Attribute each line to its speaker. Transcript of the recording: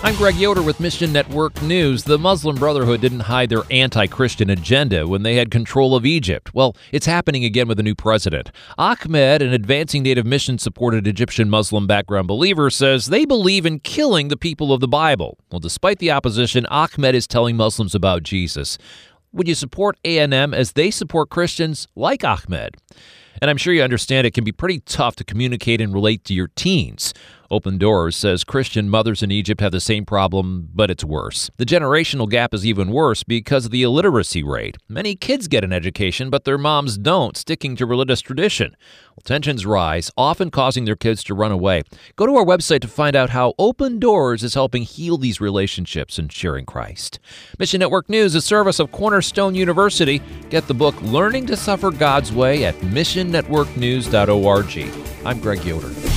Speaker 1: I'm Greg Yoder with Mission Network News. The Muslim Brotherhood didn't hide their anti-Christian agenda when they had control of Egypt. Well, it's happening again with a new president. Ahmed, an advancing Native mission-supported Egyptian Muslim background believer, says they believe in killing the people of the Bible. Well, despite the opposition, Ahmed is telling Muslims about Jesus. Would you support A&M as they support Christians like Ahmed? And I'm sure you understand it can be pretty tough to communicate and relate to your teens. Open Doors says Christian mothers in Egypt have the same problem, but it's worse. The generational gap is even worse because of the illiteracy rate. Many kids get an education, but their moms don't, sticking to religious tradition. Well, tensions rise, often causing their kids to run away. Go to our website to find out how Open Doors is helping heal these relationships and sharing Christ. Mission Network News is a service of Cornerstone University. Get the book Learning to Suffer God's Way at missionnetworknews.org. I'm Greg Yoder.